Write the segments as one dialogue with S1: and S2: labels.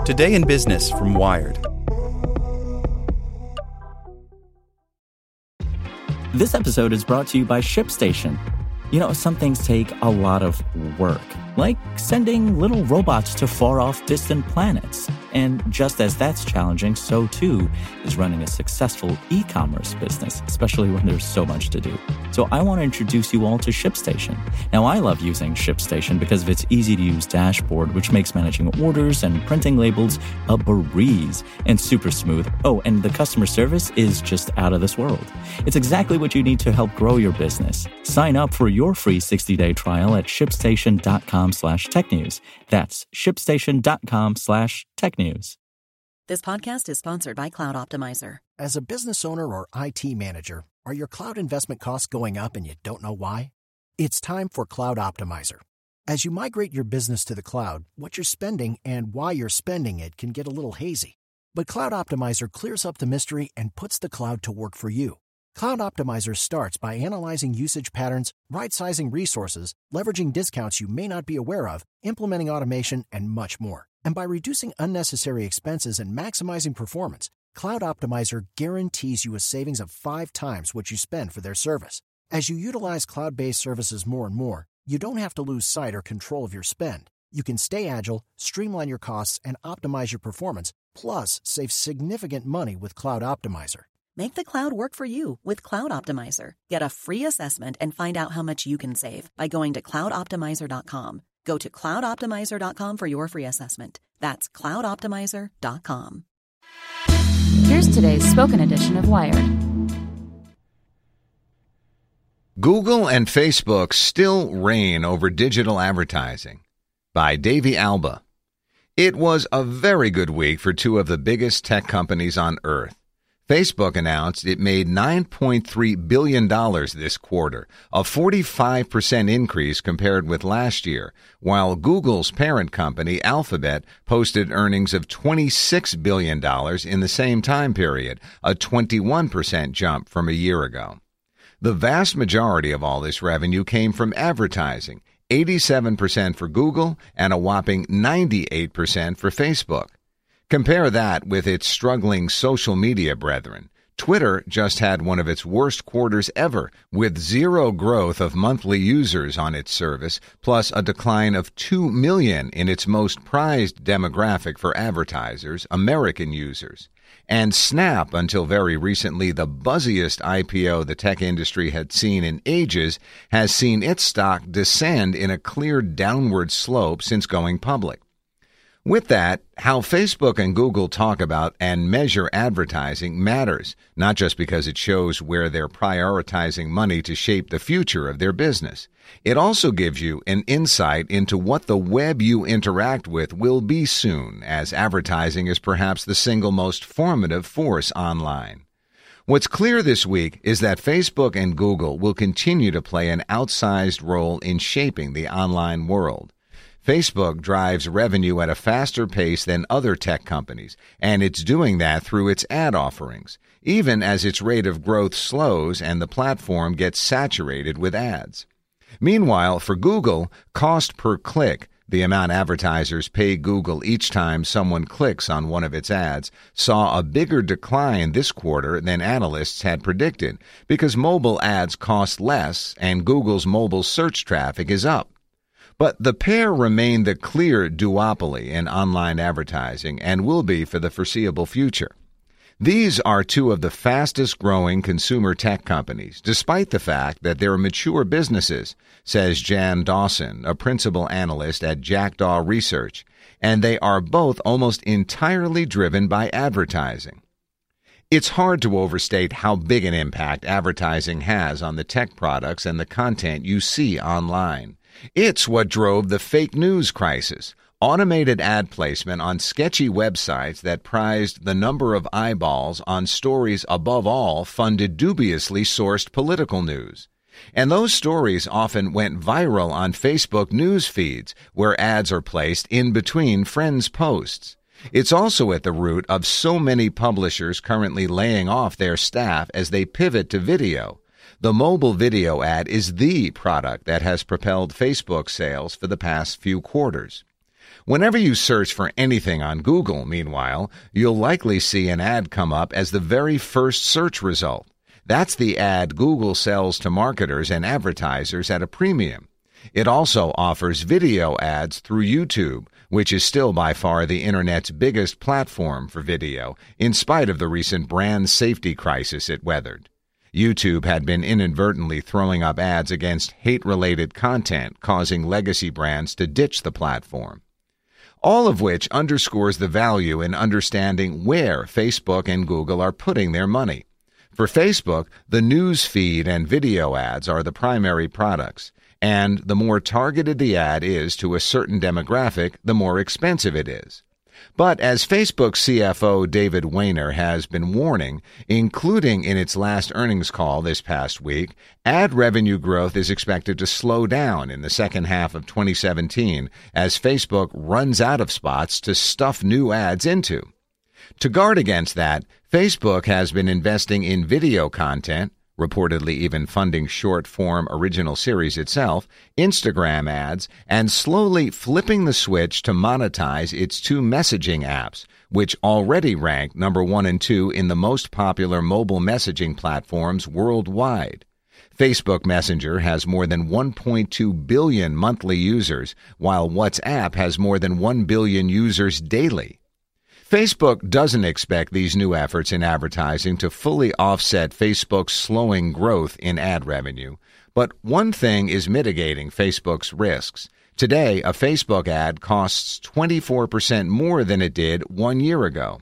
S1: Today in Business from Wired.
S2: This episode is brought to you by ShipStation. You know, some things take a lot of work, like sending little robots to far-off distant planets. And just as that's challenging, so too is running a successful e-commerce business, especially when there's so much to do. So I want to introduce you all to ShipStation. Now, I love using ShipStation because of its easy-to-use dashboard, which makes managing orders and printing labels a breeze and super smooth. Oh, and the customer service is just out of this world. It's exactly what you need to help grow your business. Sign up for your free 60-day trial at shipstation.com/technews. That's shipstation.com/technews.
S3: This podcast is sponsored by Cloud Optimizer.
S4: As a business owner or IT manager, are your cloud investment costs going up and you don't know why? It's time for Cloud Optimizer. As you migrate your business to the cloud, what you're spending and why you're spending it can get a little hazy. But Cloud Optimizer clears up the mystery and puts the cloud to work for you. Cloud Optimizer starts by analyzing usage patterns, right-sizing resources, leveraging discounts you may not be aware of, implementing automation, and much more. And by reducing unnecessary expenses and maximizing performance, Cloud Optimizer guarantees you a savings of 5 times what you spend for their service. As you utilize cloud-based services more and more, you don't have to lose sight or control of your spend. You can stay agile, streamline your costs, and optimize your performance, plus save significant money with Cloud Optimizer.
S3: Make the cloud work for you with Cloud Optimizer. Get a free assessment and find out how much you can save by going to cloudoptimizer.com. Go to cloudoptimizer.com for your free assessment. That's cloudoptimizer.com.
S5: Here's today's spoken edition of Wired.
S6: Google and Facebook still reign over digital advertising, by Davey Alba. It was a very good week for two of the biggest tech companies on earth. Facebook announced it made $9.3 billion this quarter, a 45% increase compared with last year, while Google's parent company, Alphabet, posted earnings of $26 billion in the same time period, a 21% jump from a year ago. The vast majority of all this revenue came from advertising, 87% for Google and a whopping 98% for Facebook. Compare that with its struggling social media brethren. Twitter just had one of its worst quarters ever, with zero growth of monthly users on its service, plus a decline of 2 million in its most prized demographic for advertisers, American users. And Snap, until very recently the buzziest IPO the tech industry had seen in ages, has seen its stock descend in a clear downward slope since going public. With that, how Facebook and Google talk about and measure advertising matters, not just because it shows where they're prioritizing money to shape the future of their business. It also gives you an insight into what the web you interact with will be soon, as advertising is perhaps the single most formative force online. What's clear this week is that Facebook and Google will continue to play an outsized role in shaping the online world. Facebook drives revenue at a faster pace than other tech companies, and it's doing that through its ad offerings, even as its rate of growth slows and the platform gets saturated with ads. Meanwhile, for Google, cost per click, the amount advertisers pay Google each time someone clicks on one of its ads, saw a bigger decline this quarter than analysts had predicted, because mobile ads cost less and Google's mobile search traffic is up. But the pair remain the clear duopoly in online advertising and will be for the foreseeable future. These are two of the fastest-growing consumer tech companies, despite the fact that they're mature businesses, says Jan Dawson, a principal analyst at Jackdaw Research, and they are both almost entirely driven by advertising. It's hard to overstate how big an impact advertising has on the tech products and the content you see online. It's what drove the fake news crisis. Automated ad placement on sketchy websites that prized the number of eyeballs on stories above all funded dubiously sourced political news. And those stories often went viral on Facebook news feeds, where ads are placed in between friends' posts. It's also at the root of so many publishers currently laying off their staff as they pivot to video. The mobile video ad is the product that has propelled Facebook sales for the past few quarters. Whenever you search for anything on Google, meanwhile, you'll likely see an ad come up as the very first search result. That's the ad Google sells to marketers and advertisers at a premium. It also offers video ads through YouTube, which is still by far the Internet's biggest platform for video, in spite of the recent brand safety crisis it weathered. YouTube had been inadvertently throwing up ads against hate-related content, causing legacy brands to ditch the platform. All of which underscores the value in understanding where Facebook and Google are putting their money. For Facebook, the news feed and video ads are the primary products, and the more targeted the ad is to a certain demographic, the more expensive it is. But as Facebook CFO David Wehner has been warning, including in its last earnings call this past week, ad revenue growth is expected to slow down in the second half of 2017 as Facebook runs out of spots to stuff new ads into. To guard against that, Facebook has been investing in video content, reportedly even funding short-form original series itself, Instagram ads, and slowly flipping the switch to monetize its two messaging apps, which already rank number 1 and 2 in the most popular mobile messaging platforms worldwide. Facebook Messenger has more than 1.2 billion monthly users, while WhatsApp has more than 1 billion users daily. Facebook doesn't expect these new efforts in advertising to fully offset Facebook's slowing growth in ad revenue. But one thing is mitigating Facebook's risks. Today, a Facebook ad costs 24% more than it did 1 year ago.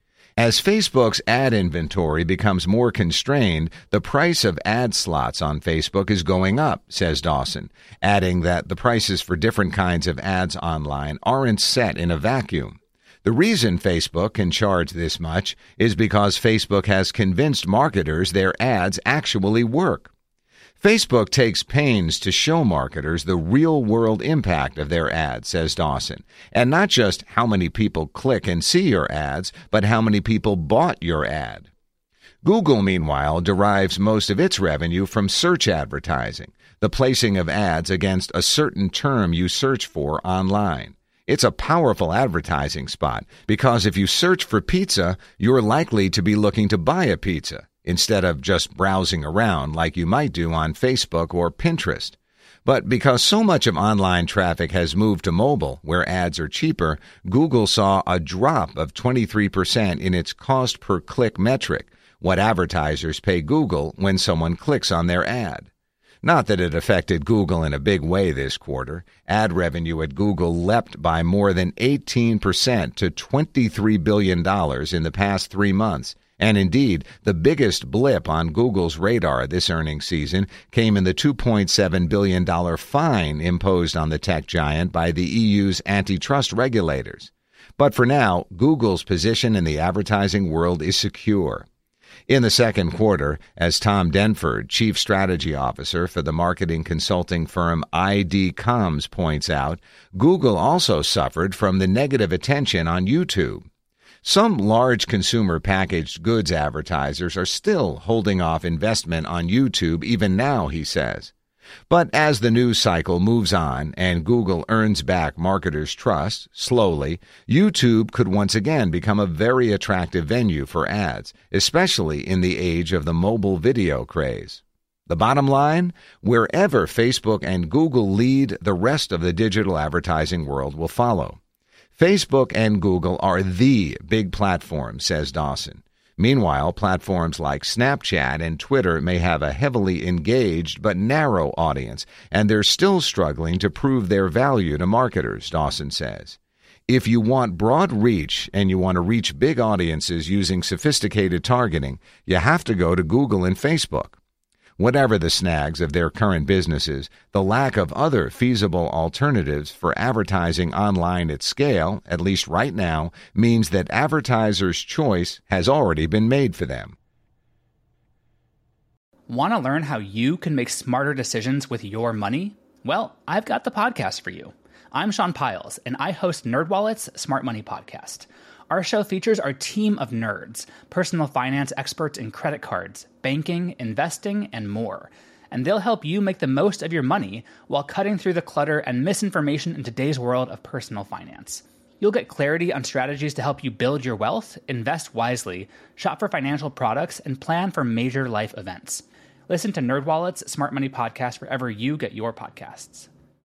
S6: As Facebook's ad inventory becomes more constrained, the price of ad slots on Facebook is going up, says Dawson, adding that the prices for different kinds of ads online aren't set in a vacuum. The reason Facebook can charge this much is because Facebook has convinced marketers their ads actually work. Facebook takes pains to show marketers the real-world impact of their ads, says Dawson, and not just how many people click and see your ads, but how many people bought your ad. Google, meanwhile, derives most of its revenue from search advertising, the placing of ads against a certain term you search for online. It's a powerful advertising spot because if you search for pizza, you're likely to be looking to buy a pizza instead of just browsing around like you might do on Facebook or Pinterest. But because so much of online traffic has moved to mobile, where ads are cheaper, Google saw a drop of 23% in its cost per click metric, what advertisers pay Google when someone clicks on their ad. Not that it affected Google in a big way this quarter. Ad revenue at Google leapt by more than 18% to $23 billion in the past 3 months. And indeed, the biggest blip on Google's radar this earnings season came in the $2.7 billion fine imposed on the tech giant by the EU's antitrust regulators. But for now, Google's position in the advertising world is secure. In the second quarter, as Tom Denford, Chief Strategy Officer for the marketing consulting firm ID Comms, points out, Google also suffered from the negative attention on YouTube. Some large consumer packaged goods advertisers are still holding off investment on YouTube even now, he says. But as the news cycle moves on and Google earns back marketers' trust, slowly, YouTube could once again become a very attractive venue for ads, especially in the age of the mobile video craze. The bottom line, wherever Facebook and Google lead, the rest of the digital advertising world will follow. Facebook and Google are the big platforms, says Dawson. Meanwhile, platforms like Snapchat and Twitter may have a heavily engaged but narrow audience, and they're still struggling to prove their value to marketers, Dawson says. If you want broad reach and you want to reach big audiences using sophisticated targeting, you have to go to Google and Facebook. Whatever the snags of their current businesses, the lack of other feasible alternatives for advertising online at scale, at least right now, means that advertisers' choice has already been made for them.
S7: Want to learn how you can make smarter decisions with your money? Well, I've got the podcast for you. I'm Sean Piles, and I host NerdWallet's Smart Money Podcast. Our show features our team of nerds, personal finance experts in credit cards, banking, investing, and more. and they'll help you make the most of your money while cutting through the clutter and misinformation in today's world of personal finance. You'll get clarity on strategies to help you build your wealth, invest wisely, shop for financial products, and plan for major life events. Listen to NerdWallet's Smart Money Podcast wherever you get your podcasts.